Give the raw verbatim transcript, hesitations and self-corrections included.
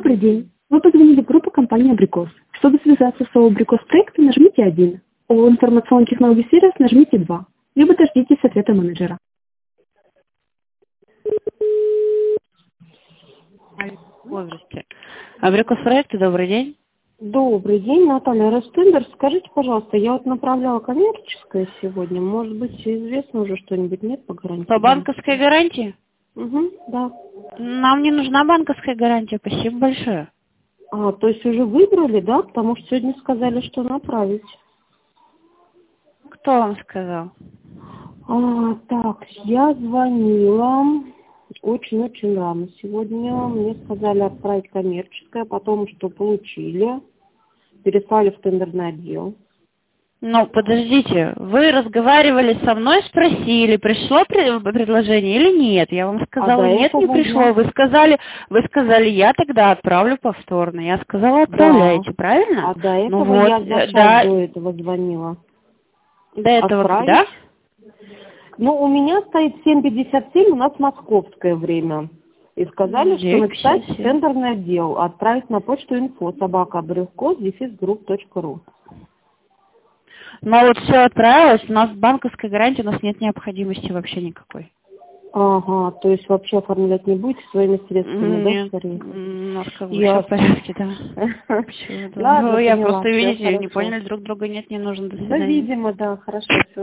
Добрый день. Вы позвонили в группу компании «Абрикос». Чтобы связаться с ООО «Абрикос проектом», нажмите один. ООО «Информационные технологии сервис» нажмите два. Либо дождитесь ответа менеджера. Возрасте. Абрикос проекты, добрый день. Добрый день, Наталья Ростендер. Скажите, пожалуйста, я вот направляла коммерческое сегодня. Может быть, известно уже что-нибудь, нет, по гарантии? По банковской гарантии? Угу, да. Нам не нужна банковская гарантия, спасибо большое. А, то есть уже выбрали, да? Потому что сегодня сказали, что направить. Кто вам сказал? А, так, я звонила очень-очень рано сегодня. Мне сказали отправить коммерческое, потом что получили. Переслали в тендерный отдел. Ну, подождите, вы разговаривали со мной, спросили, пришло пред- предложение или нет? Я вам сказала, А до нет, не этого пришло. я- Вы сказали, вы сказали, я тогда отправлю повторно. Я сказала, отправляйте, Да. правильно? А до этого Ну вот, я э, за час да, до этого звонила. до этого Отправить? когда? Ну, у меня стоит семь пятьдесят семь, у нас московское время. И сказали, что написать в тендерный отдел, отправить на почту инфо собака абрикос дефис групп точка ру. Ну вот все отправилось, у нас банковской гарантии, у нас нет необходимости вообще никакой. Ага, то есть вообще оформлять не будете своими средствами, да, Нет, скорее? у нас как бы Я- все в порядке, да. Почему, да. Ладно, Ну, я поняла, просто, всё видите, не хорошо. поняли друг друга, нет, не нужно, до Да, свидания. видимо, да, хорошо, всё.